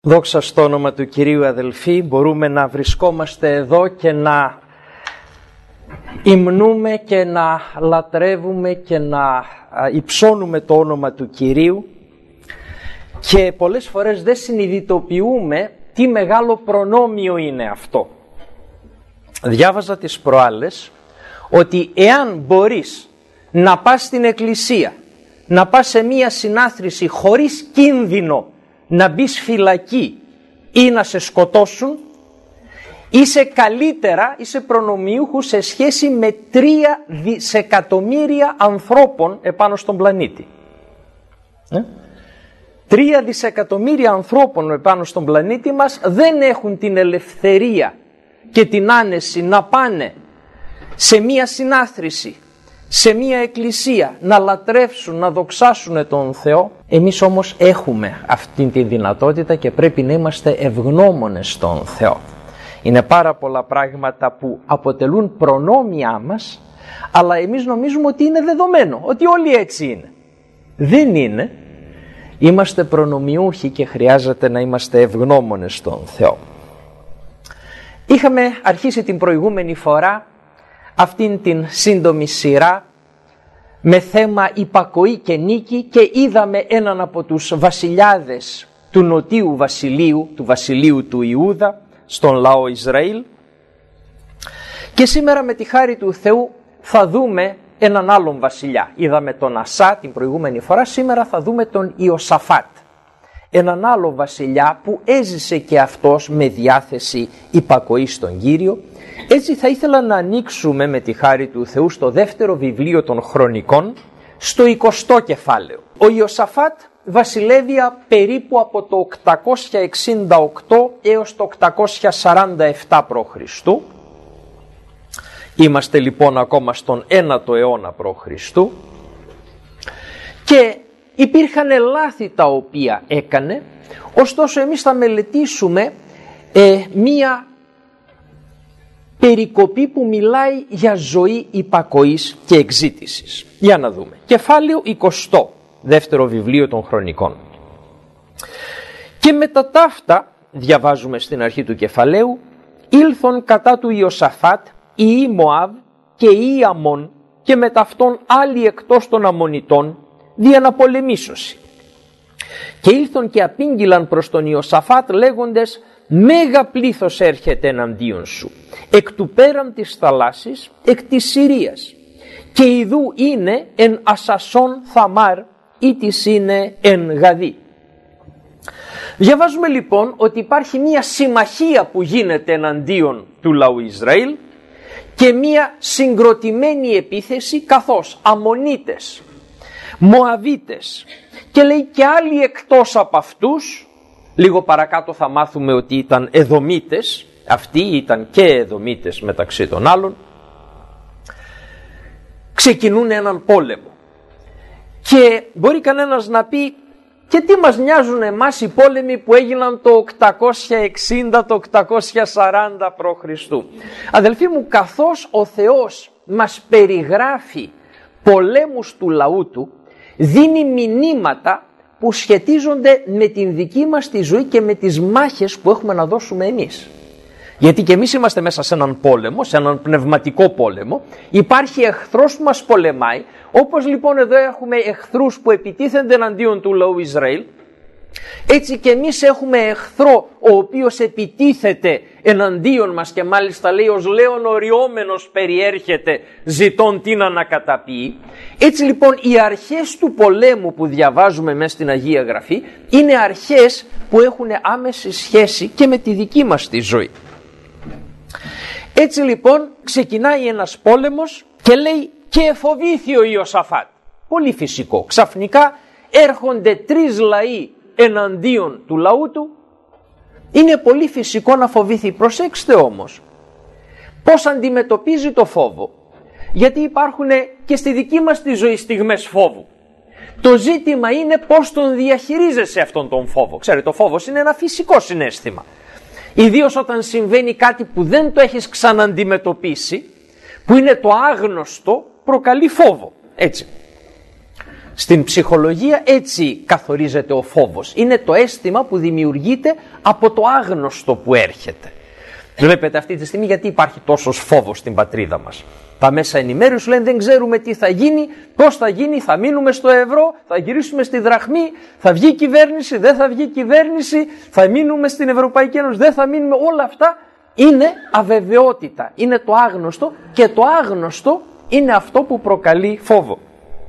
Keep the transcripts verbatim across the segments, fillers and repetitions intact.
Δόξα στο όνομα του Κυρίου, αδελφοί, μπορούμε να βρισκόμαστε εδώ και να υμνούμε και να λατρεύουμε και να υψώνουμε το όνομα του Κυρίου και πολλές φορές δεν συνειδητοποιούμε τι μεγάλο προνόμιο είναι αυτό. Διάβαζα τις προάλλες ότι εάν μπορείς να πας στην εκκλησία, να πας σε μία συνάθρηση χωρίς κίνδυνο να μπεις φυλακή ή να σε σκοτώσουν, είσαι καλύτερα, είσαι προνομιούχου σε σχέση με τρία δισεκατομμύρια ανθρώπων επάνω στον πλανήτη. Ε? Τρία δισεκατομμύρια ανθρώπων επάνω στον πλανήτη μας δεν έχουν την ελευθερία και την άνεση να πάνε σε μία συνάθρηση, σε μία εκκλησία, να λατρεύσουν, να δοξάσουν τον Θεό. Εμείς όμως έχουμε αυτή τη δυνατότητα και πρέπει να είμαστε ευγνώμονες στον Θεό. Είναι πάρα πολλά πράγματα που αποτελούν προνόμια μας, αλλά εμείς νομίζουμε ότι είναι δεδομένο, ότι όλοι έτσι είναι. Δεν είναι. Είμαστε προνομιούχοι και χρειάζεται να είμαστε ευγνώμονες στον Θεό. Είχαμε αρχίσει την προηγούμενη φορά αυτήν την σύντομη σειρά με θέμα υπακοή και νίκη και είδαμε έναν από τους βασιλιάδες του νοτίου βασιλείου, του βασιλείου του Ιούδα, στον λαό Ισραήλ, και σήμερα με τη χάρη του Θεού θα δούμε έναν άλλον βασιλιά. Είδαμε τον Ασά την προηγούμενη φορά, σήμερα θα δούμε τον Ιωσαφάτ, έναν άλλο βασιλιά που έζησε και αυτός με διάθεση υπακοή στον Κύριο. Έτσι θα ήθελα να ανοίξουμε με τη χάρη του Θεού στο δεύτερο βιβλίο των Χρονικών, στο εικοστό κεφάλαιο. Ο Ιωσαφάτ βασιλεύει περίπου από το οκτακόσια εξήντα οκτώ έως το οκτακόσια σαράντα επτά π.Χ. Είμαστε λοιπόν ακόμα στον ένατο αιώνα π.Χ. Και υπήρχαν λάθη τα οποία έκανε, ωστόσο εμείς θα μελετήσουμε ε, μία περικοπή που μιλάει για ζωή υπακοής και εξήτησης. Για να δούμε. Κεφάλαιο εικοστό, δεύτερο βιβλίο των Χρονικών. Και μετά ταύτα, διαβάζουμε στην αρχή του κεφαλαίου, ήλθον κατά του Ιωσαφάτ οι Μωάβ και οι Αμών και μετά αυτόν άλλοι εκτός των Αμμονιτών δια να πολεμήσωση. Και ήλθον και απήγγειλαν προς τον Ιωσαφάτ λέγοντες, μέγα πλήθος έρχεται εναντίον σου, εκ του πέραν της θαλάσσης, εκ της Συρίας, και ιδού είναι εν Ασασόν Θαμάρ, ή της είναι εν Γαδί. Διαβάζουμε λοιπόν ότι υπάρχει μία συμμαχία που γίνεται εναντίον του λαού Ισραήλ και μία συγκροτημένη επίθεση, καθώς Αμμονίτες, Μωαβίτες και λέει και άλλοι εκτός από αυτούς, λίγο παρακάτω θα μάθουμε ότι ήταν Εδωμίτες, αυτοί ήταν και Εδωμίτες μεταξύ των άλλων, ξεκινούν έναν πόλεμο. Και μπορεί κανένας να πει, και τι μας νοιάζουν εμάς οι πόλεμοι που έγιναν το οκτακόσια εξήντα, το οκτακόσια σαράντα π.Χ. Αδελφοί μου, καθώς ο Θεός μας περιγράφει πολέμους του λαού του, δίνει μηνύματα που σχετίζονται με την δική μας τη ζωή και με τις μάχες που έχουμε να δώσουμε εμείς. Γιατί και εμείς είμαστε μέσα σε έναν πόλεμο, σε έναν πνευματικό πόλεμο, υπάρχει εχθρός που μας πολεμάει, όπως λοιπόν εδώ έχουμε εχθρούς που επιτίθενται εναντίον του λαού Ισραήλ, έτσι και εμείς έχουμε εχθρό ο οποίος επιτίθεται εναντίον μας και μάλιστα λέει ως λέον οριόμενος περιέρχεται ζητών τι να ανακαταποιεί. Έτσι λοιπόν οι αρχές του πολέμου που διαβάζουμε μέσα στην Αγία Γραφή είναι αρχές που έχουν άμεση σχέση και με τη δική μας τη ζωή. Έτσι λοιπόν ξεκινάει ένας πόλεμος και λέει και εφοβήθη ο Ιωσαφάτ. Πολύ φυσικό. Ξαφνικά έρχονται τρεις λαοί εναντίον του λαού του. Είναι πολύ φυσικό να φοβηθεί. Προσέξτε όμως πώς αντιμετωπίζει το φόβο. Γιατί υπάρχουν και στη δική μας τη ζωή στιγμές φόβου. Το ζήτημα είναι πώς τον διαχειρίζεσαι αυτόν τον φόβο. Ξέρετε, το φόβος είναι ένα φυσικό συναίσθημα. Ιδίως όταν συμβαίνει κάτι που δεν το έχεις ξαναντιμετωπίσει, που είναι το άγνωστο, προκαλεί φόβο. Έτσι. Στην ψυχολογία έτσι καθορίζεται ο φόβος. Είναι το αίσθημα που δημιουργείται από το άγνωστο που έρχεται. Βλέπετε αυτή τη στιγμή γιατί υπάρχει τόσος φόβος στην πατρίδα μας. Τα μέσα ενημέρωση λένε δεν ξέρουμε τι θα γίνει, πώς θα γίνει, θα μείνουμε στο ευρώ, θα γυρίσουμε στη δραχμή, θα βγει κυβέρνηση, δεν θα βγει κυβέρνηση, θα μείνουμε στην Ευρωπαϊκή Ένωση, δεν θα μείνουμε. Όλα αυτά είναι αβεβαιότητα, είναι το άγνωστο και το άγνωστο είναι αυτό που προκαλεί φόβο.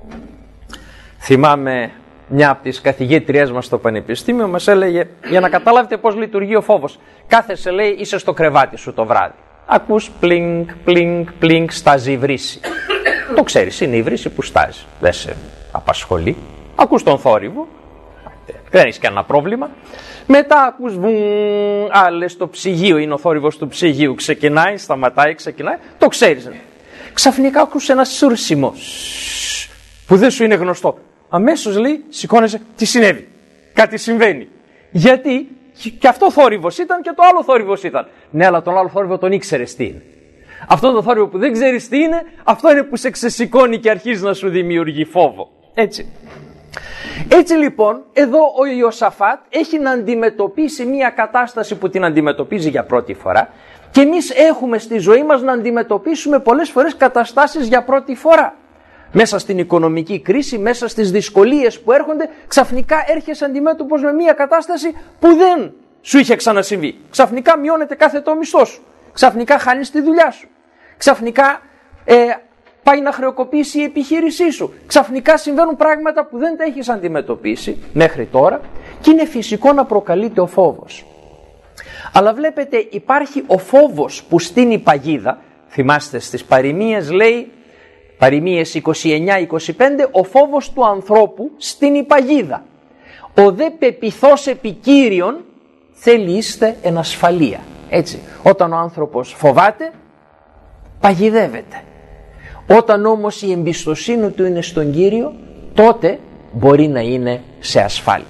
Θυμάμαι μια από τις καθηγήτριές μας στο πανεπιστήμιο μας έλεγε, για να καταλάβετε πώς λειτουργεί ο φόβος, κάθεσαι λέει είσαι στο κρεβάτι σου το βράδυ. Ακούς πλίνκ, πλίνκ, πλίνκ, στάζει η βρύση. Το ξέρεις, είναι η βρύση που στάζει. Δεν σε απασχολεί. Ακούς τον θόρυβο, δεν έχεις κανένα πρόβλημα. Μετά ακούς βουν, α, λες το ψυγείο, είναι ο θόρυβος του ψυγείου. Ξεκινάει, σταματάει, ξεκινάει. Το ξέρεις. Ξαφνικά ακούς ένα σούρσιμο που δεν σου είναι γνωστό. Αμέσως λέει, σηκώνεσαι, τι συνέβη. Κάτι συμβαίνει. Γιατί και αυτό θόρυβος ήταν και το άλλο θόρυβος ήταν. Ναι, αλλά τον άλλο θόρυβο τον ήξερες τι είναι. Αυτό το θόρυβο που δεν ξέρεις τι είναι, αυτό είναι που σε ξεσηκώνει και αρχίζει να σου δημιουργεί φόβο. Έτσι. Έτσι λοιπόν, εδώ ο Ιωσαφάτ έχει να αντιμετωπίσει μια κατάσταση που την αντιμετωπίζει για πρώτη φορά και εμείς έχουμε στη ζωή μας να αντιμετωπίσουμε πολλές φορές καταστάσεις για πρώτη φορά. Μέσα στην οικονομική κρίση, μέσα στις δυσκολίες που έρχονται, ξαφνικά έρχεσαι αντιμέτωπος με μια κατάσταση που δεν σου είχε ξανασυμβεί. Ξαφνικά μειώνεται κάθε το μισθό σου. Ξαφνικά χάνεις τη δουλειά σου. Ξαφνικά ε, πάει να χρεοκοπήσει η επιχείρησή σου. Ξαφνικά συμβαίνουν πράγματα που δεν τα έχεις αντιμετωπίσει μέχρι τώρα και είναι φυσικό να προκαλείται ο φόβος. Αλλά βλέπετε υπάρχει ο φόβος που στείνει παγίδα. Θυμάστε στις παροιμίες λέει, παροιμίες είκοσι εννιά είκοσι πέντε, ο φόβος του ανθρώπου στείνει παγίδα. Ο δε πεπιθός επικύριον θέλει είστε εν ασφαλεία. Έτσι, όταν ο άνθρωπος φοβάται, παγιδεύεται. Όταν όμως η εμπιστοσύνη του είναι στον Κύριο, τότε μπορεί να είναι σε ασφάλεια.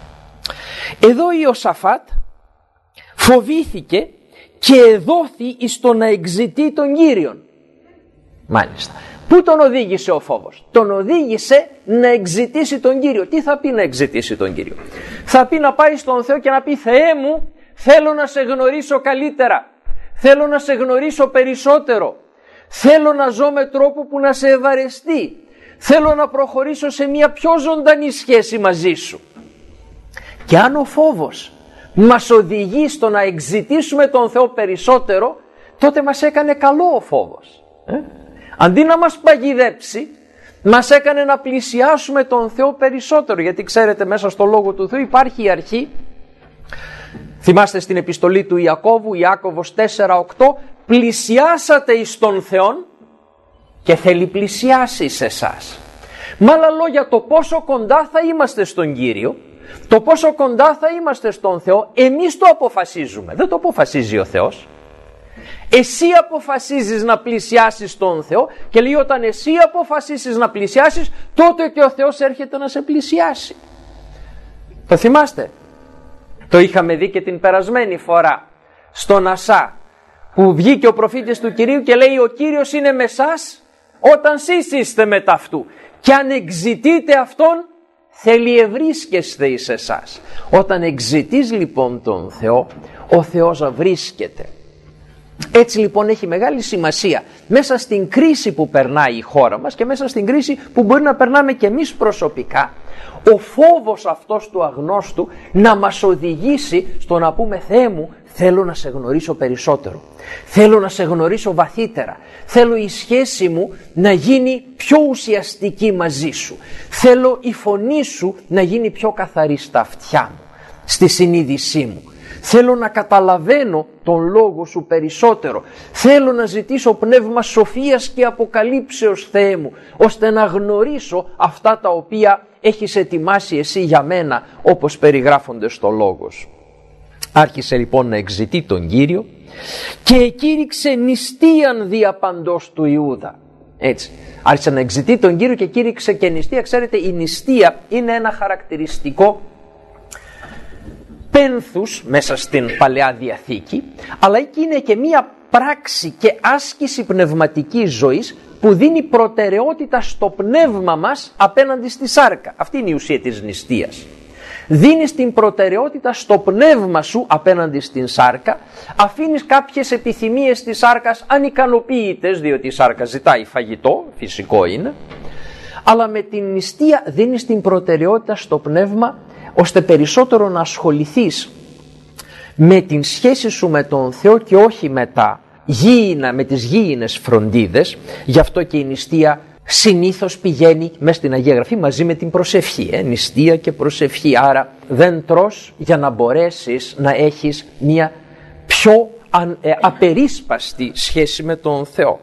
Εδώ ο Ιωσαφάτ φοβήθηκε και εδόθη εις το να εξητεί τον Κύριον. Μάλιστα. Πού τον οδήγησε ο φόβος? Τον οδήγησε να εξητήσει τον Κύριο. Τι θα πει να εξητήσει τον Κύριο? Θα πει να πάει στον Θεό και να πει Θεέ μου, θέλω να σε γνωρίσω καλύτερα. Θέλω να σε γνωρίσω περισσότερο. Θέλω να ζω με τρόπο που να σε ευαρεστεί. Θέλω να προχωρήσω σε μια πιο ζωντανή σχέση μαζί σου. Και αν ο φόβος μας οδηγεί στο να εξητήσουμε τον Θεό περισσότερο, τότε μας έκανε καλό ο φόβος. Ε? Αντί να μας παγιδέψει, μας έκανε να πλησιάσουμε τον Θεό περισσότερο. Γιατί ξέρετε, μέσα στο Λόγο του Θεού υπάρχει η αρχή. Θυμάστε στην επιστολή του Ιακώβου, Ιάκωβος τέσσερα οκτώ, πλησιάσατε εις τον Θεόν και θέλει πλησιάσει σε εσάς. Με άλλα λόγια, το πόσο κοντά θα είμαστε στον Κύριο, το πόσο κοντά θα είμαστε στον Θεό, εμείς το αποφασίζουμε. Δεν το αποφασίζει ο Θεός. Εσύ αποφασίζεις να πλησιάσεις τον Θεό και λέει όταν εσύ αποφασίσεις να πλησιάσεις, τότε και ο Θεός έρχεται να σε πλησιάσει. Το θυμάστε? Το είχαμε δει και την περασμένη φορά στον Ασά, που βγήκε ο προφήτης του Κυρίου και λέει ο Κύριος είναι με σας όταν σεις είστε με ταυτού και αν εξητείτε Αυτόν θέλει ευρίσκεστε εις εσάς. Όταν εξητείς λοιπόν τον Θεό, ο Θεός βρίσκεται. Έτσι λοιπόν έχει μεγάλη σημασία μέσα στην κρίση που περνάει η χώρα μας και μέσα στην κρίση που μπορεί να περνάμε και εμείς προσωπικά, ο φόβος αυτός του αγνώστου να μας οδηγήσει στο να πούμε Θεέ μου, θέλω να σε γνωρίσω περισσότερο, θέλω να σε γνωρίσω βαθύτερα, θέλω η σχέση μου να γίνει πιο ουσιαστική μαζί σου, θέλω η φωνή σου να γίνει πιο καθαρή στα αυτιά μου, στη συνείδησή μου. Θέλω να καταλαβαίνω τον λόγο σου περισσότερο. Θέλω να ζητήσω πνεύμα σοφίας και αποκαλύψεως Θεέ μου, ώστε να γνωρίσω αυτά τα οποία έχεις ετοιμάσει εσύ για μένα, όπως περιγράφονται στο λόγο σου. Άρχισε λοιπόν να εξητεί τον Κύριο και εκήρυξε νηστείαν δια παντός του Ιούδα. Έτσι, άρχισε να εξητεί τον Κύριο και κήρυξε και νηστεία. Ξέρετε, η νηστεία είναι ένα χαρακτηριστικό πένθους μέσα στην Παλαιά Διαθήκη, αλλά εκεί είναι και μία πράξη και άσκηση πνευματικής ζωής που δίνει προτεραιότητα στο πνεύμα μας απέναντι στη σάρκα. Αυτή είναι η ουσία της νηστείας. Δίνεις την προτεραιότητα στο πνεύμα σου απέναντι στην σάρκα, αφήνεις κάποιες επιθυμίες της σάρκας ανικανοποιητές, διότι η σάρκα ζητάει φαγητό, φυσικό είναι, αλλά με την νηστεία δίνεις την προτεραιότητα στο πνεύμα, ώστε περισσότερο να ασχοληθείς με την σχέση σου με τον Θεό και όχι με, τα γήινα, με τις γήινες φροντίδες. Γι' αυτό και η νηστεία συνήθως πηγαίνει μέσα στην Αγία Γραφή μαζί με την προσευχή, ε, νηστεία και προσευχή. Άρα δεν τρως για να μπορέσεις να έχεις μια πιο α, ε, απερίσπαστη σχέση με τον Θεό.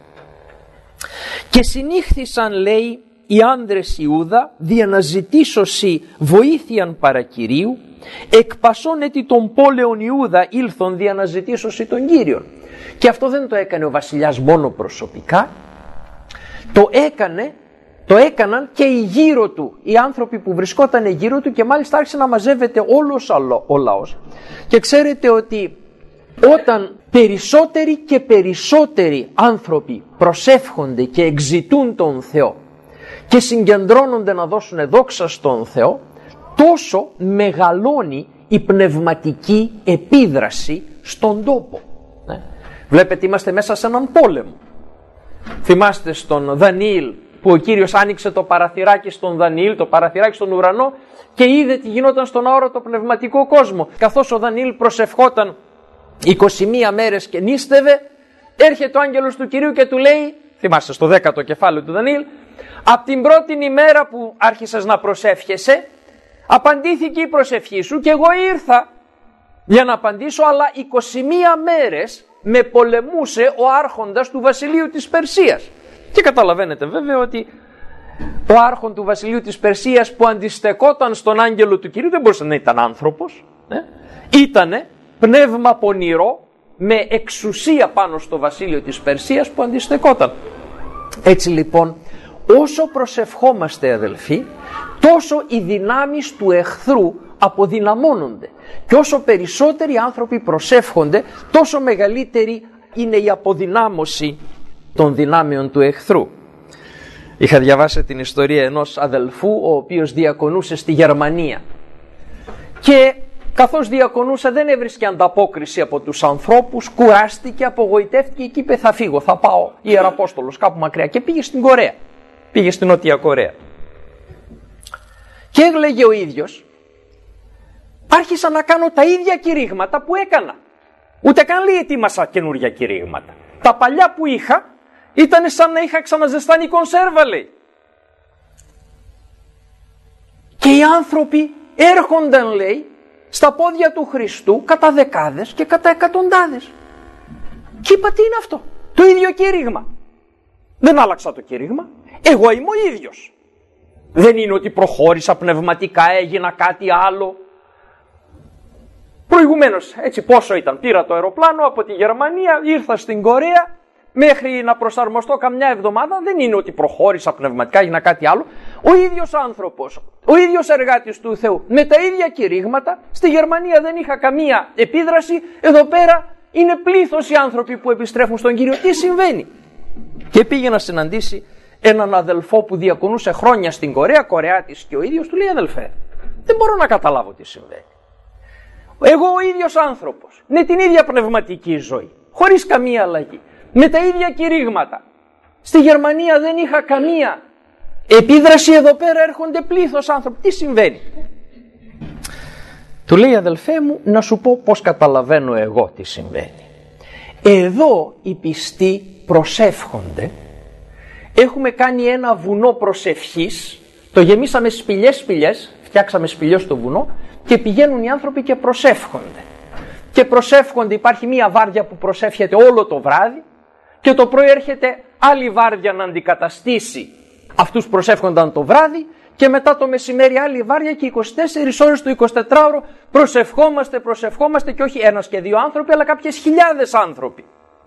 Και συνήχθησαν, λέει, οι άνδρες Ιούδα δια να ζητήσωσι βοήθειαν παρακυρίου, εκ πασών έτη των πόλεων Ιούδα ήλθον δια να ζητήσωσι τον Κύριον. Και αυτό δεν το έκανε ο βασιλιάς μόνο προσωπικά, το έκανε, το έκαναν και οι γύρω του, οι άνθρωποι που βρισκόταν γύρω του, και μάλιστα άρχισε να μαζεύεται όλος ο λαός. Και ξέρετε ότι όταν περισσότεροι και περισσότεροι άνθρωποι προσεύχονται και εξητούν τον Θεό και συγκεντρώνονται να δώσουν δόξα στον Θεό, τόσο μεγαλώνει η πνευματική επίδραση στον τόπο. Ναι. Βλέπετε, είμαστε μέσα σε έναν πόλεμο. Θυμάστε στον Δανιήλ που ο Κύριος άνοιξε το παραθυράκι στον Δανιήλ, το παραθυράκι στον ουρανό, και είδε τι γινόταν στον αόρατο πνευματικό κόσμο. Καθώς ο Δανιήλ προσευχόταν είκοσι μία μέρες και νίστευε, έρχεται ο άγγελος του Κυρίου και του λέει, θυμάστε στο δέκατο κεφάλαιο του Δανιήλ, από την πρώτη ημέρα που άρχισες να προσεύχεσαι, απαντήθηκε η προσευχή σου και εγώ ήρθα για να απαντήσω, αλλά είκοσι μία μέρες με πολεμούσε ο άρχοντας του βασιλείου της Περσίας. Και καταλαβαίνετε βέβαια ότι ο άρχον του βασιλείου της Περσίας που αντιστεκόταν στον άγγελο του Κυρίου δεν μπορούσε να ήταν άνθρωπος, ε? Ήτανε πνεύμα πονηρό με εξουσία πάνω στο βασίλειο της Περσίας που αντιστεκόταν. Έτσι λοιπόν, όσο προσευχόμαστε αδελφοί, τόσο οι δυνάμεις του εχθρού αποδυναμώνονται, και όσο περισσότεροι άνθρωποι προσεύχονται, τόσο μεγαλύτερη είναι η αποδυνάμωση των δυνάμεων του εχθρού. Είχα διαβάσει την ιστορία ενός αδελφού ο οποίος διακονούσε στη Γερμανία, και καθώς διακονούσε δεν έβρισκε ανταπόκριση από τους ανθρώπους, κουράστηκε, απογοητεύτηκε και είπε θα φύγω, θα πάω ιεραπόστολος κάπου μακριά, και πήγε στην Κορέα, πήγε στην Νότια Κορέα. Και έλεγε ο ίδιος, άρχισα να κάνω τα ίδια κηρύγματα που έκανα. Ούτε καν λέει ετοίμασα καινούργια κηρύγματα. Τα παλιά που είχα ήταν σαν να είχα ξαναζεστάνει κονσέρβα, λέει. Και οι άνθρωποι έρχονταν, λέει, στα πόδια του Χριστού κατά δεκάδες και κατά εκατοντάδες. Και είπα, τι είναι αυτό? Το ίδιο κήρυγμα. Δεν άλλαξα το κήρυγμα. Εγώ είμαι ο ίδιος. Δεν είναι ότι προχώρησα πνευματικά, έγινα κάτι άλλο. Προηγουμένως, έτσι πόσο ήταν, πήρα το αεροπλάνο από τη Γερμανία, ήρθα στην Κορέα, μέχρι να προσαρμοστώ καμιά εβδομάδα, δεν είναι ότι προχώρησα πνευματικά, έγινα κάτι άλλο. Ο ίδιος άνθρωπος, ο ίδιος εργάτης του Θεού, με τα ίδια κηρύγματα, στη Γερμανία δεν είχα καμία επίδραση, εδώ πέρα είναι πλήθος οι άνθρωποι που επιστρέφουν στον Κύριο. Τι συμβαίνει? Και πήγε να συναντήσει έναν αδελφό που διακονούσε χρόνια στην Κορέα, Κορεάτης και ο ίδιος, του λέει, αδελφέ, δεν μπορώ να καταλάβω τι συμβαίνει. Εγώ ο ίδιος άνθρωπος, με την ίδια πνευματική ζωή, χωρίς καμία αλλαγή, με τα ίδια κηρύγματα. Στη Γερμανία δεν είχα καμία επίδραση, εδώ πέρα έρχονται πλήθος άνθρωποι. Τι συμβαίνει? Του λέει, αδελφέ μου, να σου πω πώς καταλαβαίνω εγώ τι συμβαίνει. Εδώ οι πιστοί προσεύχονται, έχουμε κάνει ένα βουνό προσευχής, το γεμίσαμε σπηλιές σπηλιές, φτιάξαμε σπηλιό στο βουνό, και πηγαίνουν οι άνθρωποι και προσεύχονται. Και προσεύχονται, υπάρχει μία βάρδια που προσεύχεται όλο το βράδυ, και το πρωί έρχεται άλλη βάρδια να αντικαταστήσει αυτούς που προσεύχονταν το βράδυ, και μετά το μεσημέρι άλλη βάρδια, και είκοσι τέσσερις ώρες το εικοσιτετράωρο προσευχόμαστε, προσευχόμαστε, και όχι ένας και δύο άνθρωποι, αλλά κάποιες χιλιάδες άνθρωποι.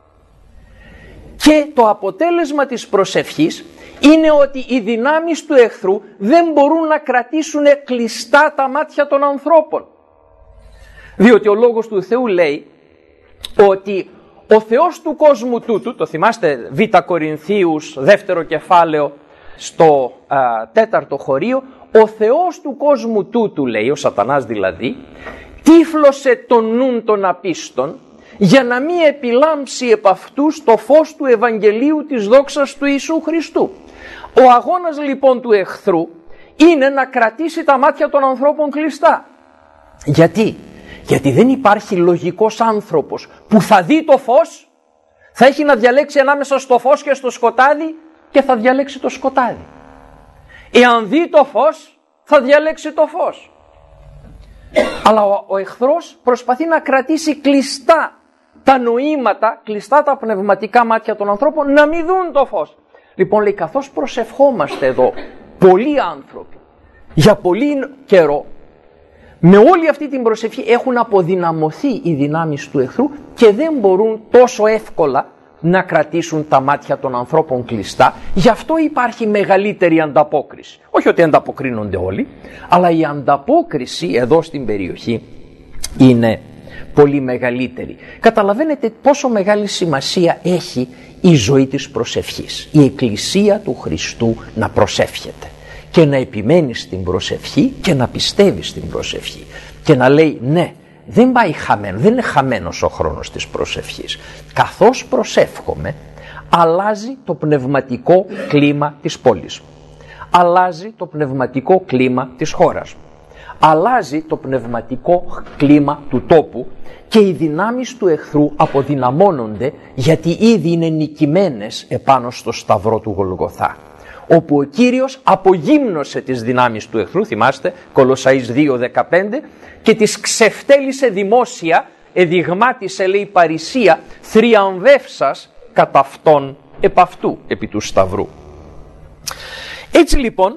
Και το αποτέλεσμα της προσευχής είναι ότι οι δυνάμεις του εχθρού δεν μπορούν να κρατήσουν κλειστά τα μάτια των ανθρώπων. Διότι ο λόγος του Θεού λέει ότι ο Θεός του κόσμου τούτου, το θυμάστε Β Κορινθίους δεύτερο κεφάλαιο στο α, τέταρτο χωρίο, ο Θεός του κόσμου τούτου, λέει, ο Σατανάς δηλαδή, τύφλωσε τον νουν των απίστων για να μην επιλάμψει επ' αυτούς το φως του Ευαγγελίου της δόξας του Ιησού Χριστού. Ο αγώνας λοιπόν του εχθρού είναι να κρατήσει τα μάτια των ανθρώπων κλειστά. Γιατί? Γιατί δεν υπάρχει λογικός άνθρωπος που θα δει το φως, θα έχει να διαλέξει ανάμεσα στο φως και στο σκοτάδι και θα διαλέξει το σκοτάδι. Εάν δει το φως, θα διαλέξει το φως. Αλλά ο, ο εχθρός προσπαθεί να κρατήσει κλειστά τα νοήματα, κλειστά τα πνευματικά μάτια των ανθρώπων, να μην δουν το φως. Λοιπόν, λέει, καθώς προσευχόμαστε εδώ πολλοί άνθρωποι για πολύ καιρό, με όλη αυτή την προσευχή έχουν αποδυναμωθεί οι δυνάμεις του εχθρού και δεν μπορούν τόσο εύκολα να κρατήσουν τα μάτια των ανθρώπων κλειστά. Γι' αυτό υπάρχει μεγαλύτερη ανταπόκριση. Όχι ότι ανταποκρίνονται όλοι, αλλά η ανταπόκριση εδώ στην περιοχή είναι πολύ μεγαλύτερη. Καταλαβαίνετε πόσο μεγάλη σημασία έχει η ζωή της προσευχής. Η Εκκλησία του Χριστού να προσεύχεται και να επιμένει στην προσευχή και να πιστεύει στην προσευχή και να λέει ναι, δεν πάει χαμένο, δεν είναι χαμένος ο χρόνος της προσευχής. Καθώς προσεύχομαι, αλλάζει το πνευματικό κλίμα της πόλης μου, αλλάζει το πνευματικό κλίμα της χώρας μου, αλλάζει το πνευματικό κλίμα του τόπου και οι δυνάμεις του εχθρού αποδυναμώνονται, γιατί ήδη είναι νικημένες επάνω στο σταυρό του Γολγοθά, όπου ο Κύριος απογύμνωσε τις δυνάμεις του εχθρού, θυμάστε Κολοσσαείς δύο δεκαπέντε, και τις ξεφτέλησε δημόσια, εδειγμάτισε, λέει, παρησία, θριαμβεύσας κατά αυτόν επ' αυτού, επί του σταυρού. Έτσι λοιπόν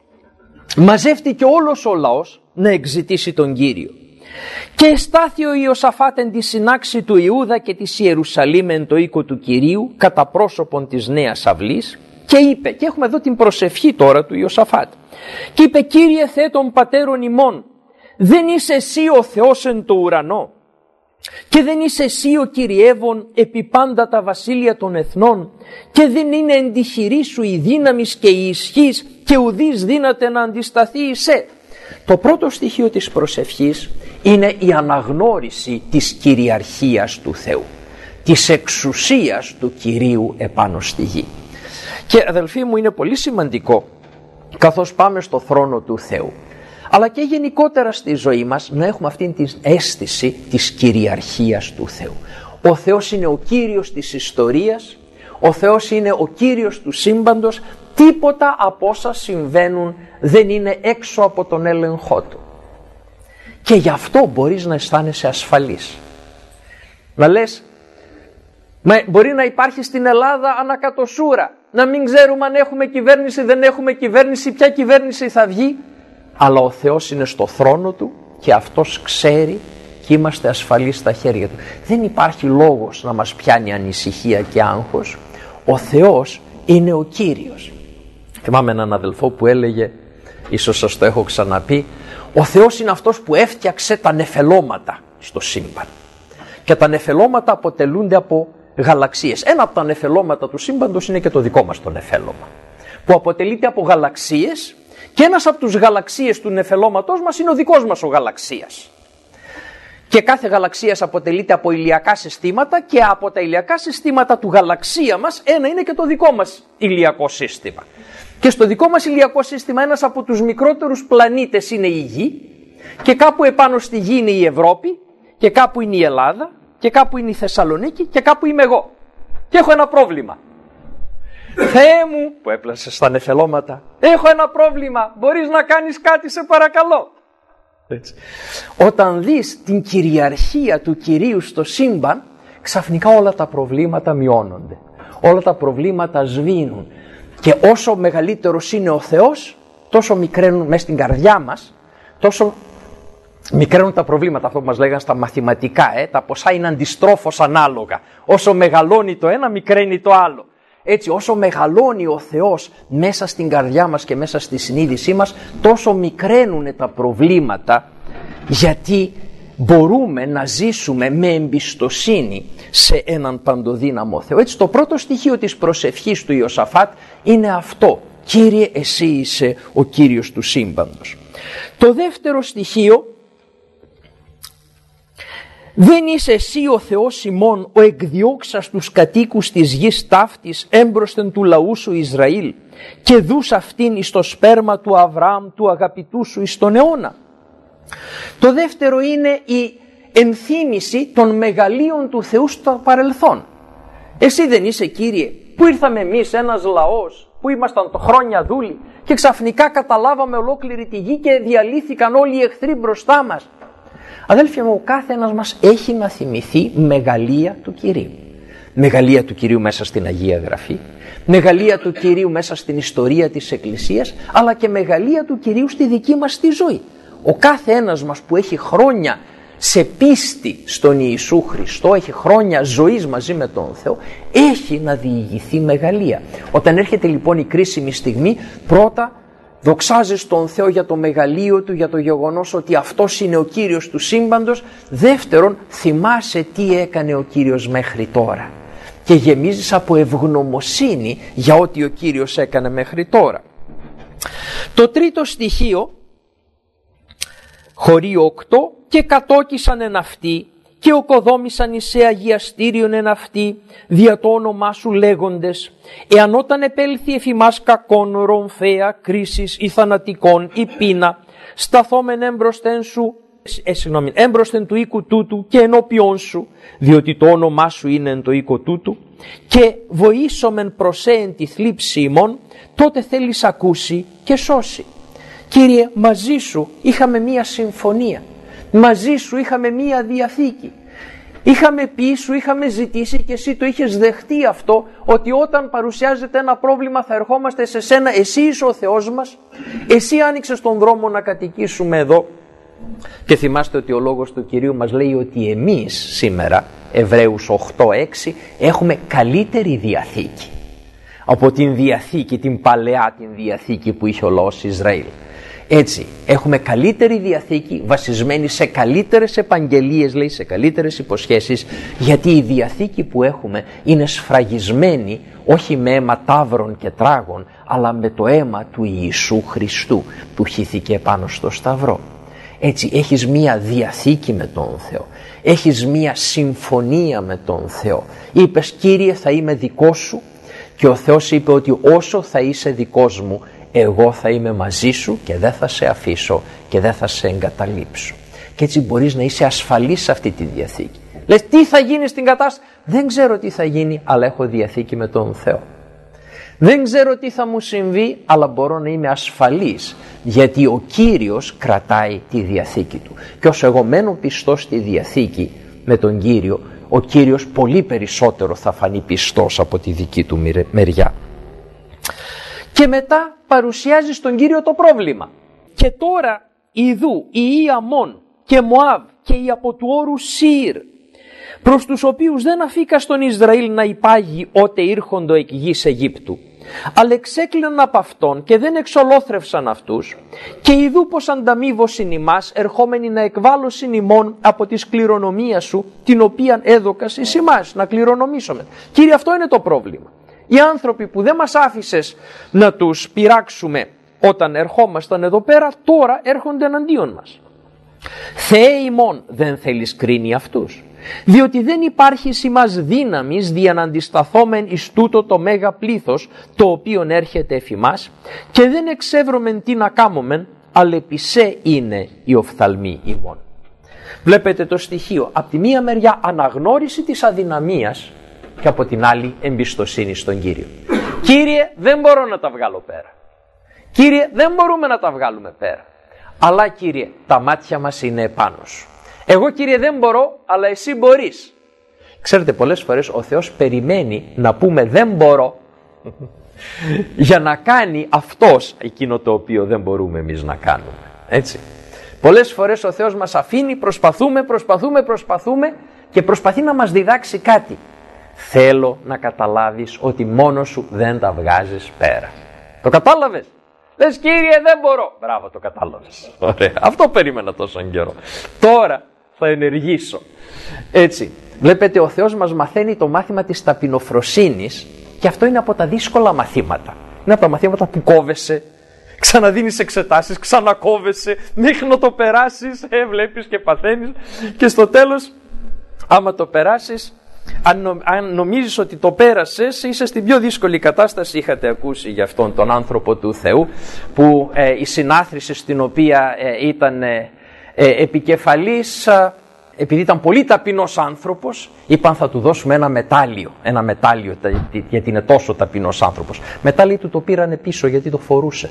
μαζεύτηκε όλος ο λαός να εξητήσει τον Κύριο. Και εστάθη ο Ιωσαφάτ εν τη συνάξη του Ιούδα και της Ιερουσαλήμ εν το οίκο του Κυρίου, κατά πρόσωπον της Νέας Αυλής, και είπε, και έχουμε εδώ την προσευχή τώρα του Ιωσαφάτ, και είπε, Κύριε Θεέ των πατέρων ημών, δεν είσαι εσύ ο Θεός εν το ουρανό και δεν είσαι εσύ ο Κυριεύων επί πάντα τα βασίλεια των εθνών και δεν είναι εν τη χειρή σου η δύναμης και η ισχύς και ουδής δύναται να αντισταθεί εισέ. Το πρώτο στοιχείο της προσευχής είναι η αναγνώριση της κυριαρχίας του Θεού, της εξουσίας του Κυρίου επάνω στη γη. Και αδελφοί μου, είναι πολύ σημαντικό καθώς πάμε στο θρόνο του Θεού, αλλά και γενικότερα στη ζωή μας, να έχουμε αυτήν την αίσθηση της κυριαρχίας του Θεού. Ο Θεός είναι ο Κύριος της ιστορίας, ο Θεός είναι ο Κύριος του σύμπαντος, τίποτα από όσα συμβαίνουν δεν είναι έξω από τον έλεγχό του. Και γι' αυτό μπορείς να αισθάνεσαι ασφαλής. Να λες, μα μπορεί να υπάρχει στην Ελλάδα ανακατοσούρα, να μην ξέρουμε αν έχουμε κυβέρνηση, δεν έχουμε κυβέρνηση, ποια κυβέρνηση θα βγει, αλλά ο Θεός είναι στο θρόνο του και αυτός ξέρει και είμαστε ασφαλείς στα χέρια του. Δεν υπάρχει λόγος να μας πιάνει ανησυχία και άγχος. Ο Θεός είναι ο Κύριος. Θυμάμαι έναν αδελφό που έλεγε, ίσως σας το έχω ξαναπεί, ο Θεός είναι αυτός που έφτιαξε τα νεφελώματα στο σύμπαν. Και τα νεφελώματα αποτελούνται από γαλαξίες. Ένα από τα νεφελώματα του σύμπαντος είναι και το δικό μας το νεφέλωμα, που αποτελείται από γαλαξίες, και ένας από τους γαλαξίες του νεφελώματός μας είναι ο δικός μας ο γαλαξίας. Και κάθε γαλαξίας αποτελείται από ηλιακά συστήματα και από τα ηλιακά συστήματα του γαλαξία μας ένα είναι και το δικό μας ηλιακό σύστημα. Και στο δικό μας ηλιακό σύστημα ένας από τους μικρότερους πλανήτες είναι η Γη και κάπου επάνω στη Γη είναι η Ευρώπη και κάπου είναι η Ελλάδα και κάπου είναι η Θεσσαλονίκη και κάπου είμαι εγώ. Και έχω ένα πρόβλημα. Θεέ μου, που έπλασε στα νεφελώματα, έχω ένα πρόβλημα, μπορείς να κάνεις κάτι, σε παρακαλώ. Έτσι. Όταν δεις την κυριαρχία του Κυρίου στο σύμπαν, ξαφνικά όλα τα προβλήματα μειώνονται, όλα τα προβλήματα σβήνουν, και όσο μεγαλύτερος είναι ο Θεός, τόσο μικραίνουν μέσα στην καρδιά μας, τόσο μικραίνουν τα προβλήματα. Αυτό που μας λέγανε στα μαθηματικά, ε, τα ποσά είναι αντιστρόφως ανάλογα, όσο μεγαλώνει το ένα μικραίνει το άλλο. Έτσι, όσο μεγαλώνει ο Θεός μέσα στην καρδιά μας και μέσα στη συνείδησή μας, τόσο μικραίνουν τα προβλήματα, γιατί μπορούμε να ζήσουμε με εμπιστοσύνη σε έναν παντοδύναμο Θεό. Έτσι το πρώτο στοιχείο της προσευχής του Ιωσαφάτ είναι αυτό: Κύριε, εσύ είσαι ο Κύριος του σύμπαντος. Το δεύτερο στοιχείο: δεν είσαι εσύ ο Θεός ημών, ο εκδιώξας τους κατοίκους της γης ταύτης έμπροσθεν του λαού σου Ισραήλ και δούς αυτήν εις το σπέρμα του Αβραάμ του αγαπητού σου εις τον αιώνα. Το δεύτερο είναι η ενθύμηση των μεγαλείων του Θεού στο παρελθόν. Εσύ δεν είσαι, Κύριε, που ήρθαμε εμείς ένας λαός που ήμασταν το χρόνια δούλοι και ξαφνικά καταλάβαμε ολόκληρη τη γη και διαλύθηκαν όλοι οι εχθροί μπροστά μας. Αδέλφια μου, ο κάθε ένας μας έχει να θυμηθεί μεγαλεία του Κυρίου. Μεγαλεία του Κυρίου μέσα στην Αγία Γραφή, μεγαλεία του Κυρίου μέσα στην ιστορία της Εκκλησίας, αλλά και μεγαλεία του Κυρίου στη δική μας τη ζωή. Ο κάθε ένας μας που έχει χρόνια σε πίστη στον Ιησού Χριστό, έχει χρόνια ζωής μαζί με τον Θεό, έχει να διηγηθεί μεγαλεία. Όταν έρχεται λοιπόν η κρίσιμη στιγμή, πρώτα δοξάζεις τον Θεό για το μεγαλείο του, για το γεγονός ότι αυτός είναι ο Κύριος του σύμπαντος. Δεύτερον, θυμάσαι τι έκανε ο Κύριος μέχρι τώρα και γεμίζεις από ευγνωμοσύνη για ό,τι ο Κύριος έκανε μέχρι τώρα. Το τρίτο στοιχείο, χωρίο οκτώ, και κατόκισαν εν αυτοί και οκοδόμησαν εις σε αγιαστήριον εν αυτοί δια το όνομά σου λέγοντες, εάν όταν επέλθει εφ' ημάς κακόν, ρομφαία, κρίσης ή θανατικών ή πείνα, σταθόμεν έμπροσθεν σου, ε, συγγνώμη, έμπροσθεν του οίκου τούτου και ενώπιον σου, διότι το όνομά σου είναι εν το οίκο τούτου, και βοήσομεν προς εν τη θλίψη ημών, τότε θέλεις ακούσει και σώσει. Κύριε, μαζί σου είχαμε μία συμφωνία, μαζί σου είχαμε μία διαθήκη. Είχαμε πει, σου είχαμε ζητήσει και εσύ το είχες δεχτεί αυτό, ότι όταν παρουσιάζεται ένα πρόβλημα θα ερχόμαστε σε σένα, εσύ είσαι ο Θεός μας, εσύ άνοιξες τον δρόμο να κατοικήσουμε εδώ. Και θυμάστε ότι ο λόγος του Κυρίου μας λέει ότι εμείς σήμερα, Εβραίους οκτώ έξι, έχουμε καλύτερη διαθήκη από την διαθήκη, την παλαιά την διαθήκη που είχε ο λαός Ισραήλ. Έτσι, έχουμε καλύτερη διαθήκη βασισμένη σε καλύτερες επαγγελίες, λέει, σε καλύτερες υποσχέσεις, γιατί η διαθήκη που έχουμε είναι σφραγισμένη όχι με αίμα ταύρων και τράγων, αλλά με το αίμα του Ιησού Χριστού που χύθηκε πάνω στο Σταυρό. Έτσι, έχεις μία διαθήκη με τον Θεό, έχεις μία συμφωνία με τον Θεό. Είπες, Κύριε, θα είμαι δικός σου, και ο Θεός είπε ότι όσο θα είσαι δικός μου, εγώ θα είμαι μαζί σου και δεν θα σε αφήσω και δεν θα σε εγκαταλείψω. Και έτσι μπορείς να είσαι ασφαλής σε αυτή τη διαθήκη. Λες, τι θα γίνει στην κατάσταση? Δεν ξέρω τι θα γίνει, αλλά έχω διαθήκη με τον Θεό. Δεν ξέρω τι θα μου συμβεί, αλλά μπορώ να είμαι ασφαλής, γιατί ο Κύριος κρατάει τη διαθήκη του. Και όσο εγώ μένω πιστός στη διαθήκη με τον Κύριο, ο Κύριος πολύ περισσότερο θα φανεί πιστός από τη δική του μεριά. Και μετά παρουσιάζει στον Κύριο το πρόβλημα. Και τώρα ιδού οι Ιαμών και Μωάβ και οι από του όρου Σύρ, προς τους οποίους δεν αφήκα στον Ισραήλ να υπάγει ότε ήρχοντο εκ γης Αιγύπτου, αλλά εξέκλειναν από αυτόν και δεν εξολόθρευσαν αυτούς, και ιδού πως ανταμείβωσιν ημάς, ερχόμενοι να εκβάλωσιν ημών από τη κληρονομία σου, την οποία έδωκας εις ημάς, να κληρονομήσομεν. Κύριε, αυτό είναι το πρόβλημα. Οι άνθρωποι που δεν μας άφησες να τους πειράξουμε όταν ερχόμασταν εδώ πέρα, τώρα έρχονται εναντίον μας. Θεέ ημών, δεν θέλεις κρίνει αυτούς, διότι δεν υπάρχει σημάς δύναμης δια να αντισταθόμεν εις τούτο το μέγα πλήθος το οποίον έρχεται εφ' ημάς, και δεν εξεύρωμεν τι να κάμωμεν, αλλά επισέ είναι η οφθαλμή ημών. Βλέπετε το στοιχείο, από τη μία μεριά αναγνώριση της αδυναμίας και από την άλλη εμπιστοσύνη στον Κύριο. Κύριε, δεν μπορώ να τα βγάλω πέρα. Κύριε, δεν μπορούμε να τα βγάλουμε πέρα. Αλλά Κύριε, τα μάτια μας είναι επάνω σου. Εγώ, Κύριε, δεν μπορώ, αλλά εσύ μπορείς. Ξέρετε, πολλές φορές ο Θεός περιμένει να πούμε δεν μπορώ για να κάνει αυτός εκείνο το οποίο δεν μπορούμε εμείς να κάνουμε. Έτσι. Πολλές φορές ο Θεός μας αφήνει, προσπαθούμε, προσπαθούμε, προσπαθούμε και προσπαθεί να μας διδάξει κάτι. Θέλω να καταλάβεις ότι μόνος σου δεν τα βγάζεις πέρα. Το κατάλαβες? Λες, Κύριε, δεν μπορώ. Μπράβο, το κατάλαβες. Ωραία. Αυτό περίμενα τόσο καιρό. Τώρα θα ενεργήσω. Έτσι, βλέπετε, ο Θεός μας μαθαίνει το μάθημα της ταπεινοφροσύνης και αυτό είναι από τα δύσκολα μαθήματα. Είναι από τα μαθήματα που κόβεσαι, ξαναδίνεις εξετάσεις, ξανακόβεσαι, μέχρι να το περάσεις, ε, βλέπεις και παθαίνεις και στο τέλος, άμα το περάσεις, αν, νο, αν νομίζεις ότι το πέρασες, είσαι στην πιο δύσκολη κατάσταση. Είχατε ακούσει για αυτόν τον άνθρωπο του Θεού που ε, η συνάθρηση στην οποία ε, ήταν ε, ε, επικεφαλής, ε, επειδή ήταν πολύ ταπεινός άνθρωπος, είπαν θα του δώσουμε ένα μετάλλιο, ένα μετάλλιο γιατί είναι τόσο ταπεινός άνθρωπος. Μετά λέει του το πήρανε πίσω γιατί το φορούσε.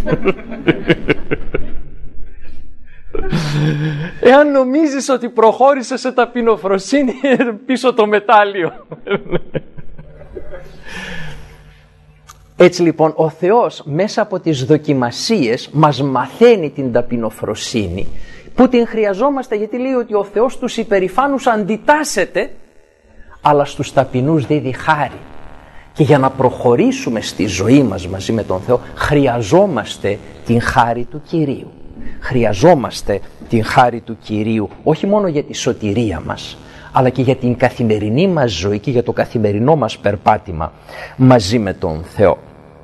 Εάν νομίζεις ότι προχώρησε σε ταπεινοφροσύνη, πίσω το μετάλλιο. Έτσι λοιπόν ο Θεός μέσα από τις δοκιμασίες μας μαθαίνει την ταπεινοφροσύνη, που την χρειαζόμαστε, γιατί λέει ότι ο Θεός στους υπερηφάνους αντιτάσσεται, αλλά στους ταπεινούς δίδει χάρη. Και για να προχωρήσουμε στη ζωή μας μαζί με τον Θεό χρειαζόμαστε την χάρη του Κυρίου. Χρειαζόμαστε την χάρη του Κυρίου όχι μόνο για τη σωτηρία μας, αλλά και για την καθημερινή μας ζωή και για το καθημερινό μας περπάτημα μαζί με τον Θεό.